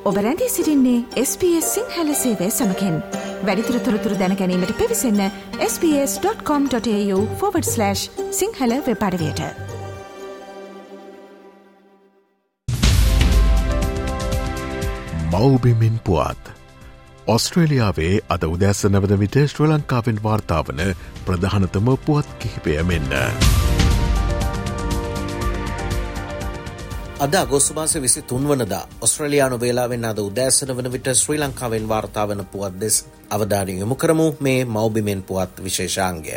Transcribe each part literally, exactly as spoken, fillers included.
ඔබ රැඳී සිටින්නේ එස් බී එස් සිංහල සේවය සමගින්. වැඩිදුර තොරතුරු දැන ගැනීමට පිවිසන්න S B S dot com dot AU forward slash Sinhala web අඩවියට. මව්බිමින් පුවත්. ඔස්ට්‍රේලියාවේ අද උදැසන වන විට ශ්‍රී ලංකාවෙන් වාර්තා වන ප්‍රධානතම පුවත් කිහිපය මෙන්න. අද අගෝස්තු මාසේ විසිතුන් වනදා ඔස්ට්‍රේලියානු වේලාවෙන් අද උදෑසන වන විට ශ්‍රී ලංකාවෙන් වාර්තා වන පුවත් දෙස අවධානය යොමු කරමු. මේ මව්බිමෙන් පුවත් විශේෂාංගය.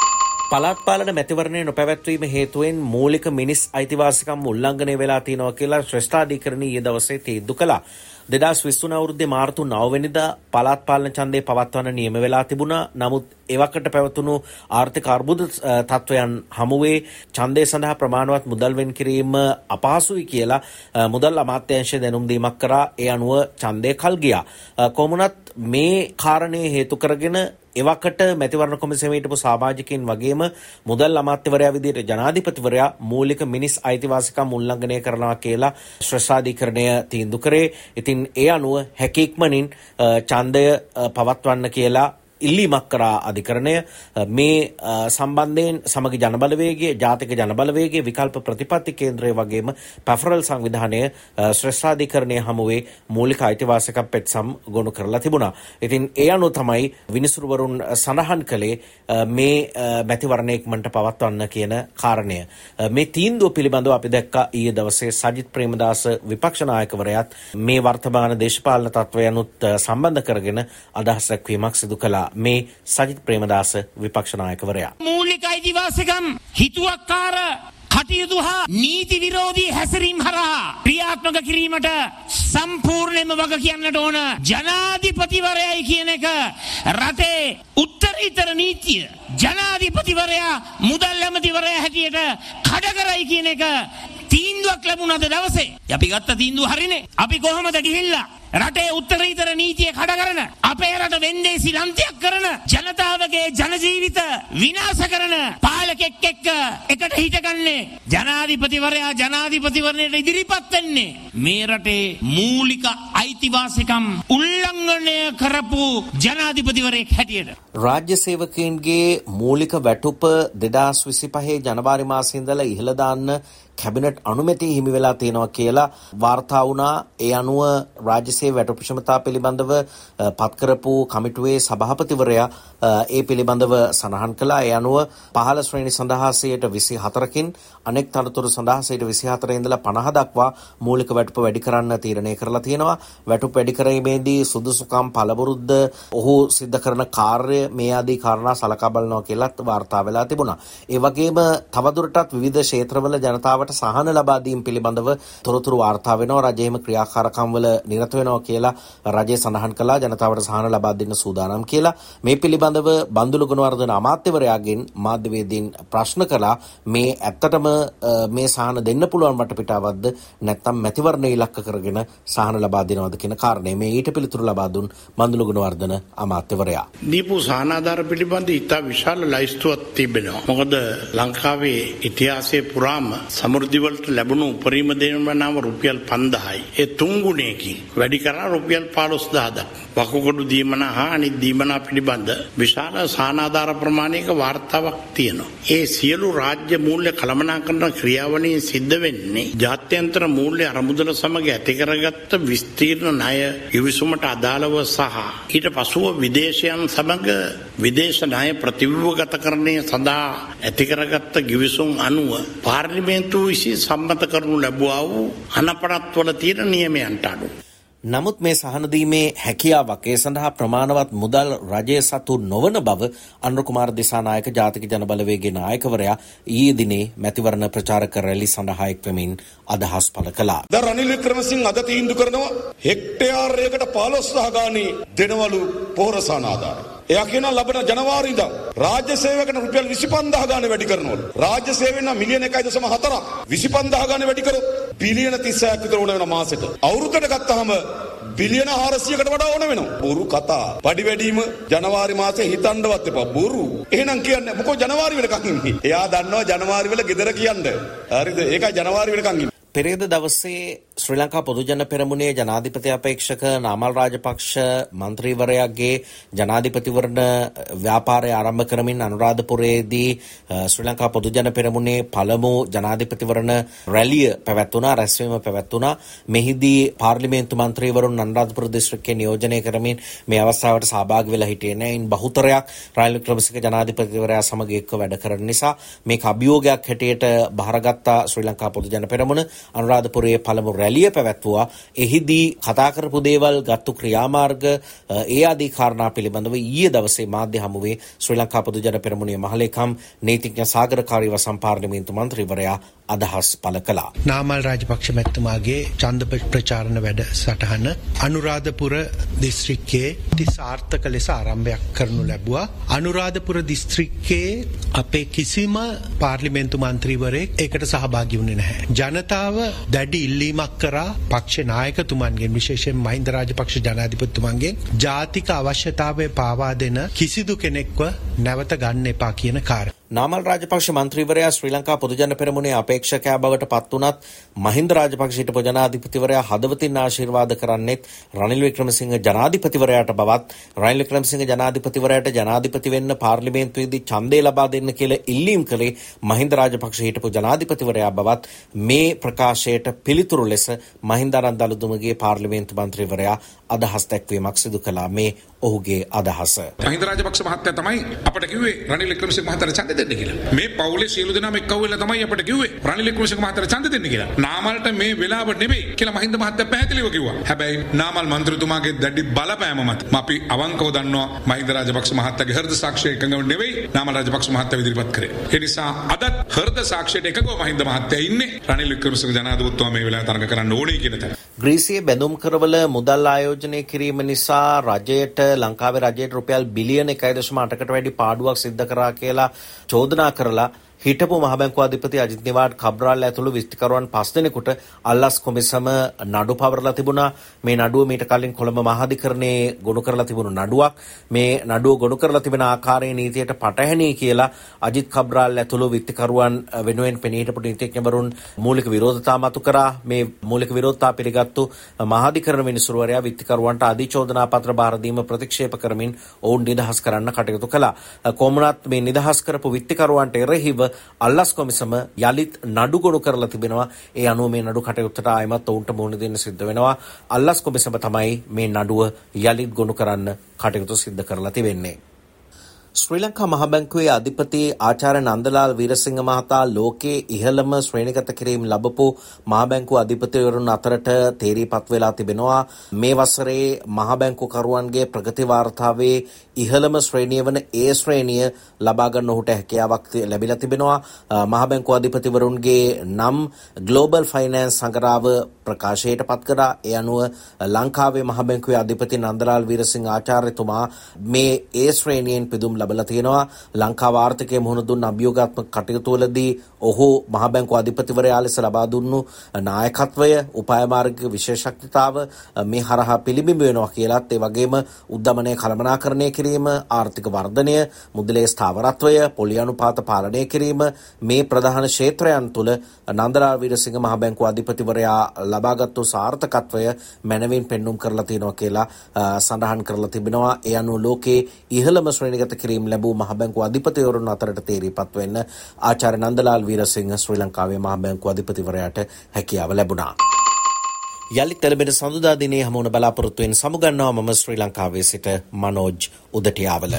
පළාත් පාලන මැතිවරණය නොපැවැත්වීම හේතුවෙන් මූලික මිනිස් අයිතිවාසිකම් උල්ලංඝනය වෙලා තියෙනවා කියලා ශ්‍රේෂ්ඨාධිකරණය ඊයේ දවසේ තීන්දුව කළා. දෙදහස් විසිතුන අවුරුද්දේ මාර්තු නව වෙනිදා පළාත් පාලන ඡන්දය පවත්වන්න නියම වෙලා තිබුණා. නමුත් එවකට පැවතුණු ආර්ථික අර්බුද තත්වයන් හමුවේ ඡන්දය සඳහා ප්‍රමාණවත් මුදල් වෙන් කිරීම අපහසුයි කියලා මුදල් අමාත්‍යාංශය දැනුම් දීමක් කරා. ඒ අනුව ඡන්දය කල් ගියා. කොමුණත් මේ කාරණේ හේතු කරගෙන එවකට මැතිවරණ කොමිසමේ හිටපු සමාජිකයින් වගේම මුදල් අමාත්‍යවරයා විදිහට ජනාධිපතිවරයා මූලික මිනිස් අයිතිවාසිකම් උල්ලංඝනය කරනවා කියලා ශ්‍රේෂ්ඨාධිකරණය තීන්දුව කරේ. ඉතින් ඒ අනුව හැකීක්මනින් ඡන්දය පවත්වන්න කියලා ඉල්ලීමක් කරා අධිකරණය. මේ සම්බන්ධයෙන් සමගි ජනබලවේගය, ජාතික ජනබලවේගය, විකල්ප ප්‍රතිපත්ති කේන්ද්‍රය වගේම පැෆරල් සංවිධානය ශ්‍රේෂ්ඨාධිකරණය හමුවේ මූලික අයිතිවාසිකම් පෙත්සම් ගොනු කරලා තිබුණා. ඉතින් ඒ අනුව තමයි විනිසුරුවරුන් සඳහන් කළේ මේ මැතිවරණය ඉක්මනට පවත්වන්න කියන කාරණය. මේ තීන්දුව පිළිබඳව අපි දැක්කා ඊයේ දවසේ සජිත් ප්‍රේමදාස විපක්ෂ නායකවරයාත් මේ වර්තමාන දේශපාලන තත්ත්වයන්ුත් සම්බන්ධ කරගෙන අදහස් දැක්වීමක් සිදු කළා. මේ සජිත් ප්‍රේමදාස විපක්ෂ නායකවරයා මූලික අයිතිවාසිකම් හිතුවක්කාර කටයුතු හා නීති විරෝධී හැසිරීම් හරහා ක්‍රියාත්මක කිරීමට සම්පූර්ණයෙන්ම වග කියන්නට ඕන ජනාධිපතිවරයයි කියන එක රටේ උත්තරීතර නීතිය. ජනාධිපතිවරයා මුදල් ඇමතිවරයා හැටියට කඩ කරයි කියන එක තීන්දුවක් ලැබුණාද දවසේ? අපි ගත්ත තීන්දුව හරිනේ. අපි කොහොමද ගිහිල්ලා රටේ උත්තරීතර නීතිය කඩ කරන, අපේ රට වෙන්දේසි ලන්තියක් කරන, ජනතාවගේ ජන ජීවිත විනාශ කරන පාලකෙක් එක්ක එකට හිටගන්නේ ජනාධිපතිවරයා ජනාධිපතිවරණයට ඉදිරිපත් වෙන්නේ මේ රටේ මූලික අයිතිවාසිකම් උල්ලංඝනය කරපු ජනාධිපතිවරයෙක් හැටියට. රාජ්‍ය සේවකයන්ගේ මූලික වැටුප දෙදහස් විසිපහේ ජනවාරි මාසයේ ඉඳලා ඉහළ දාන්න කැබිනට් අනුමැතිය හිමි වෙලා තියෙනවා කියලා වාර්තා වුණා. ඒ අනුව රාජ්‍ය සේව වැටුප ක්ෂමතා පිළිබඳව පත් කරපු කමිටුවේ සභාපතිවරයා ඒ පිළිබඳව සඳහන් කළා. ඒ අනුව පහළ ශ්‍රේණි සඳහා සියයට විසිහතරකින් අනෙක් තනතුරු සඳහා සියයට විසිහතරේ ඉඳලා පනහ දක්වා මූලික වැටුප වැඩි කරන්න තීරණය කරලා තියෙනවා. වැටුප වැඩි කිරීමේදී සුදුසුකම් පළබුරුද්ද ඔහු සිද්ධ කරන කාර්ය මේ ආදී කාරණා සලකා බලනවා කියලාත් වාර්තා වෙලා තිබුණා. ඒ වගේම තවදුරටත් විවිධ ක්ෂේත්‍රවල ජනතාවට සහන ලබා දීම පිළිබඳව තොරතුරු වාර්තා වෙනවා. රජයේම ක්‍රියාකාරකම් වල නිරත වෙනවා කියලා රජය සඳහන් කළා. ජනතාවට සහන ලබා දෙන්න සූදානම් කියලා. මේ පිළිබඳව බන්දුල ගුණවර්ධන අමාත්‍යවරයාගෙන් මාධ්‍යවේදීන් ප්‍රශ්න කළා. මේ ඇත්තටම මේ සහන දෙන්න පුළුවන් වටපිටාවක්ද නැත්නම් මැතිවරණ ඉලක්ක කරගෙන සහන ලබා දෙනවද කියන කාරණේ මේ ඊට පිළිතුරු ලබා දුන් බන්දුල ගුණවර්ධන අමාත්‍යවරයා. දීපු සහනාධාර පිළිබඳ ඉතා විශාල ලයිස්තුවක් තිබෙනවා. මොකද ලංකාවේ ඉතිහාසයේ පුරාම සමෘද්ධිවලට ලැබුණු උපරිම දෙනුම නම් රුපියල් පන්දාහයි. ඒ තුන් ගුණයකින් වැඩි කරා රුපියල් පහළොස් දහසක්. වකුගඩු දීමන හා අනිත් දීමනා පිළිබඳ විශාල සහනාධාර ප්‍රමාණයක වාර්තාවක් තියෙනවා. ඒ සියලු රාජ්‍ය මූල්‍ය කළමනාකරන ක්‍රියාවලින් සිද්ධ වෙන්නේ ජාත්‍යන්තර මූල්‍ය අරමුදල සමග ඇති කරගත්ත විස්තීර්ණ ණය ඉවිසුමට අදාළව සහ ඊට පසුව විදේශයන් සමග විදේශ ණය ප්‍රතිව්‍යුහගතකරණය සඳහා ඇති කරගත්ත ගිවිසුම් අනුව පාර්ලිමේන්තුව විසින් සම්මත කරනු ලැබුවා වූ අනපනත්වල තියෙන නියමයන්ට අනුව. නමුත් මේ සහන දීමේ හැකියාවක් ඒ සඳහා ප්‍රමාණවත් මුදල් රජය සතු නොවන බව අනුර කුමාර දිසානායක ජාතික ජනබලවේගයේ නායකවරයා ඊයේ දිනේ මැතිවරණ ප්‍රචාරක රැලි සඳහා එක්වමින් අදහස් පළ කළා. ද රනිල් වික්‍රමසිංහ අද තීන්දුව කරනවා හෙක්ටයාරයකට පහළොස් දහස් ගානේ දෙනවලු පොහොර සහනාධාරය. එයා කියන ලබන ජනවාරි ඉඳන් රාජ්‍ය සේවකයන්ට රුපියල් විසිපන්දාහ ගානේ වැඩි කරනවලු. රාජ්‍ය සේවයෙන් නම් මිලියන එකයි දශම හතරක් විසිපන්දාහ ගානේ වැඩි කරොත් බිලියන තිස්සයක් විතර ඕන වෙන මාසෙට. අවුරුද්දට ගත්තාම බිලියන හාරසියයකට වඩා ඕන වෙනවා. බොරු කතා. පඩි වැඩිම ජනවාරි මාසේ හිතන්නවත් එපා. බොරු. එහෙනම් කියන්නේ මොකෝ ජනවාරි වෙනකන් ඉන්නේ. එයා දන්නවා ජනවාරි වල ගෙදර කියන්නේ. හරිද? ඒකයි ජනවාරි වෙනකන් ඉන්නේ. පෙරේද දවසේ ශ්‍රී ලංකා පොදුජන පෙරමුණේ ජනාධිපති අපේක්ෂක නාමල් රාජපක්ෂ මන්ත්‍රීවරයාගේ ජනාධිපතිවරණ ව්‍යාපාරය ආරම්භ කරමින් අනුරාධපුරයේදී ශ්‍රී ලංකා පොදුජන පෙරමුණේ පළමු ජනාධිපතිවරණ රැලිය පැවැත්වුණා, රැස්වීම පැවැත්වුණා. මෙහිදී පාර්ලිමේන්තු මන්ත්‍රීවරුන් අනුරාධපුර දිස්ත්‍රික්කයේ නියෝජනය කරමින් මේ අවස්ථාවට සහභාගී වෙලා හිටියේ නැහැ. ඉන් බහුතරයක් රනිල් වික්‍රමසිංහ ජනාධිපතිවරයා සමග එක්ව වැඩ කරන නිසා මේක අභියෝගයක් හැටියට බහරගත්තා ශ්‍රී ලංකා පොදුජන පෙරමුණ. අනුරාධපුරයේ පළමු රැලිය පැවැත්වුවා. එහිදී කතා කරපු දේවල්, ගත්තු ක්‍රියාමාර්ග, ඒ ආදී කාරණා පිළිබඳව ඊයේ දවසේ මාධ්‍ය හමුවේ ශ්‍රී ලංකා පොදුජන පෙරමුණේ මහලේකම් නීතිඥ සාගරකාරී වසම් පාර්ලිමේන්තු මන්ත්‍රීවරයා අදහස් පළ කළා. නාමල් රාජපක්ෂ මැතිතුමාගේ ඡන්ද ප්‍රචාරණ වැඩ සටහන අනුරාධපුර දිස්ත්‍රික්කයේ සාර්ථක ලෙස ආරම්භයක් කරනු ලැබුවා. අනුරාධපුර දිස්ත්‍රික්කයේ අපේ කිසිම පාර්ලිමේන්තු මන්ත්‍රීවරයෙක් ඒකට සහභාගී වුණේ නැහැ. ජනතාව දැඩි ඉල්ලීමක් කරා පක්ෂ නායකතුමන්ගෙන්, විශේෂයෙන් මහින්ද රාජපක්ෂ ජනාධිපතිතුමන්ගෙන් ජාතික අවශ්‍යතාවය පාවා දෙන කිසිදු කෙනෙක්ව නැවත ගන්න එපා කියන කාරණා. නාමල් රාජපක්ෂ මන්ත්‍රීවරයා ශ්‍රී ලංකා පොදුජන පෙරමුණේ අපේක්ෂකයා බවට පත් වුණත් මහින්ද රාජපක්ෂ හිටපු ජනාධිපතිවරයා හදවතින් ආශිර්වාද කරන්නේත් රනිල් වික්‍රමසිංහ ජනාධිපතිවරයාට බවත්, රනිල් වික්‍රමසිංහ ජනාධිපතිවරයාට ජනාධිපති වෙන්න පාර්ලිමේන්තුවේදී ඡන්දය ලබා දෙන්න කියලා ඉල්ලීම් කළේ මහින්ද රාජපක්ෂ හිටපු ජනාධිපතිවරයා බවත් මේ ප්‍රකාශයට පිළිතුරු ලෙස මහින්ද ආනන්දලුතුමගේ පාර්ලිමේන්තු මන්ත්‍රීවරයා අදහස් දැක්වීමක් සිදු කළා. මේ ඔහුගේ අදහස. මහින්ද රාජපක්ෂ මහත්තයා තමයි අපට කිව්වේ රනිල් වික්‍රමසිංහ මහත්තයාට ඡන්ද දෙන්න කියලා. මේ පවුලේ සියලු දෙනාම එක්ව වෙලා තමයි අපට කිව්වේ රනිල් වික්‍රමසිංහ මහත්තයාට ඡන්ද දෙන්න කියලා. නාමල්ට මේ වෙලාව නෙමෙයි කියලා මහින්ද මහත්තයා පැහැදිලිව කිව්වා. හැබැයි නාමල් මන්ත්‍රීතුමාගේ දැඩි බලපෑම මත අපි අවංකව දන්නවා මහින්ද රාජපක්ෂ මහත්තයාගේ හෘද සාක්ෂිය එකඟව නෙවෙයි නාමල් රාජපක්ෂ මහත්තයා ඉදිරිපත් කරේ. ඒ නිසා අදත් හෘද සාක්ෂියට එකඟව මහින්ද මහත්තයා ඉන්නේ රනිල් වික්‍රමසිංහ ජනාධිපතිතුමා මේ වෙලාවේ තරඟ කරන්න ඕනේ කියන තැන. ග්‍රීසියේ බැඳුම් කරවල මුදල් ආයෝජනය කිරීම නිසා රජයට ලංකාවේ රජයට රුපියල් බිලියන එකයි දශම අටකට වැඩි පාඩුවක් සිද්ධ කරා කියලා චෝදනා කරලා හිටපු මහ බැංකුව අධිපති අජිත් නිවාඩ් කබ්‍රාල් ඇතුළු විස්තිකරුවන් පස් දෙනෙකුට අල්ලස් කොමිසම නඩු පවරලා තිබුණා. මේ නඩුව මීට කලින් කොළඹ මහාධිකරණයේ ගොනු කරලා තිබුණු නඩුවක්. මේ නඩුව ගොනු කරලා තිබෙන ආකාරයේ නීතියට පටහැනි කියලා අජිත් කබ්‍රාල් ඇතුළු විස්තිකරුවන් වෙනුවෙන් පෙනී හිටපු නීතිඥවරුන් මූලික විරෝධතා මතු කරා. මේ මූලික විරෝධතා පිළිගත්තු මහාධිකරණ විනිසුරුවරයා විස්තිකරුවන්ට අධිචෝදනා පත්‍ර බාර දීම ප්‍රතික්ෂේප කරමින් ඔවුන් නිදහස් කරන්න කටයුතු කළා. කොමුණත් මේ නිදහස් කරපු විස්තිකරුවන්ට එරෙහිව අල්ලස් කොමිසම යලිත් නඩු ගොනු කරලා තිබෙනවා. ඒ අනුව මේ නඩු කටයුත්තට ආයමත් ඔවුන්ට මුහුණ දෙන්න සිද්ධ වෙනවා. අල්ලස් කොමිසම තමයි මේ නඩුව යලිත් ගොනු කරන්න කටයුතු සිද්ධ කරලා තිබෙන්නේ. ශ්‍රී ලංකා මහ බැංකුවේ අධිපති ආචාර්ය නන්දලාල් වීරසිංහ මහතා ලෝකයේ ඉහළම ශ්‍රේණිගත කිරීම ලැබපු මහ බැංකුව අධිපතිවරුන් අතරට තේරීපත් වෙලා තිබෙනවා. මේ වසරේ මහ බැංකුකරුවන්ගේ ප්‍රගති වාර්තාවේ ඉහළම ශ්‍රේණිය වන ඒ ශ්‍රේණිය ලබා ගන්න ඔහුට හැකියාවක් ලැබිලා තිබෙනවා. මහ බැංකුව අධිපතිවරුන්ගේ නම් ග්ලෝබල් ෆයිනෑන්ස් සංග්‍රහව ප්‍රකාශයට පත් කරා. ඒ අනුව ලංකාවේ මහ බැංකුවේ අධිපති නන්දලාල් වීරසිංහ ආචාර්යතුමා මේ ඒ ශ්‍රේණියෙන් පිදුම් ලබලා තියෙනවා. ලංකාව ආර්ථිකයේ මුහුණ දුන්න අභියෝගාත්මක කටයුතු වලදී ඔහු මහ බැංකුව අධිපතිවරයා ලෙස ලබා දුන්නු නායකත්වය, උපාය මාර්ගික විශේෂඥතාව මේ හරහා පිළිබිඹු වෙනවා කියලාත්, ඒ වගේම උද්දමනය කළමනාකරණය කිරීම, ආර්ථික වර්ධනය, මුදලේ ස්ථාවරත්වය, පොලි අනුපාත පාලනය කිරීම මේ ප්‍රධාන ක්ෂේත්‍රයන් තුළ නන්දලාල් වීරසිංහ මහ බැංකුව අධිපතිවරයා ලබාගත්තු සාර්ථකත්වය මැනවින් පෙන්눔 කරලා තියෙනවා කියලා සඳහන් කරලා තිබෙනවා. ඒ අනුව ලෝකයේ ඉහළම ශ්‍රේණිගත කිරීම ලැබූ මහ බැංකුව අධිපතිවරුන් අතරට තේරීපත් වෙන්න ආචාර්ය නන්දලාල් වීරසිංහ ශ්‍රී ලංකාවේ මහ බැංකුව අධිපතිවරයාට හැකියාව ලැබුණා. යලිත් එළඹෙන සඳුදා දිනේ හමුවන බලාපොරොත්තුවෙන් සමුගන්නවා මම ශ්‍රී ලංකාවේ සිට මනෝජ් උදටියාවල.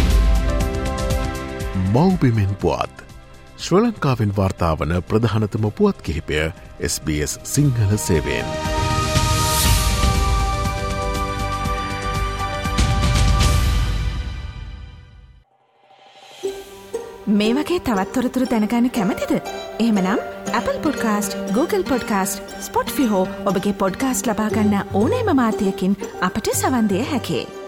මෞබිමෙන් පුවත් ශ්‍රී ලංකාවෙන් වාර්තාවන ප්‍රධානතම පුවත් කිහිපය එස් බී එස් සිංහල සේවයෙන්. මේ වගේ තවත් තොරතුරු දැනගන්න කැමතිද? එහෙමනම් Apple Podcast, Google Podcast, Spotify හෝ ඔබගේ පොඩ්කාස්ට් ලබා ගන්න ඕනෑම මාධ්‍යයකින් අපට සවන් දෙය හැකියි.